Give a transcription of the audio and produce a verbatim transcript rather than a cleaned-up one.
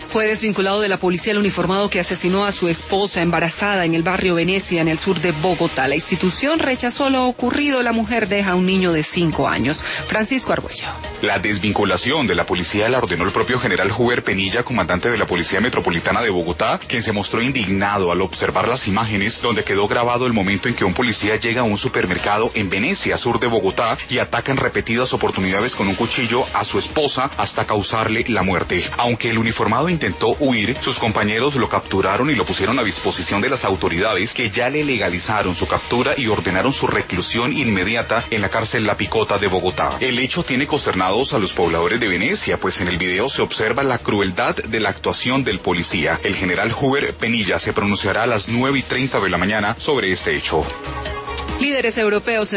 Fue desvinculado de la policía el uniformado que asesinó a su esposa embarazada en el barrio Venecia, en el sur de Bogotá. La institución rechazó lo ocurrido. La mujer deja a un niño de cinco años. Francisco Argüello. La desvinculación de la policía la ordenó el propio general Huber Penilla, comandante de la Policía Metropolitana de Bogotá, quien se mostró indignado al observar las imágenes donde quedó grabado el momento en que un policía llega a un supermercado en Venecia, sur de Bogotá, y ataca en repetidas oportunidades con un cuchillo a su esposa hasta causarle la muerte. Aunque el uniformado intentó huir, sus compañeros lo capturaron y lo pusieron a disposición de las autoridades, que ya le legalizaron su captura y ordenaron su reclusión inmediata en la cárcel La Picota de Bogotá. El hecho tiene consternados a los pobladores de Venecia, pues en el video se observa la crueldad de la actuación del policía. El general Huber Penilla se pronunciará a las nueve y treinta de la mañana sobre este hecho. Líderes europeos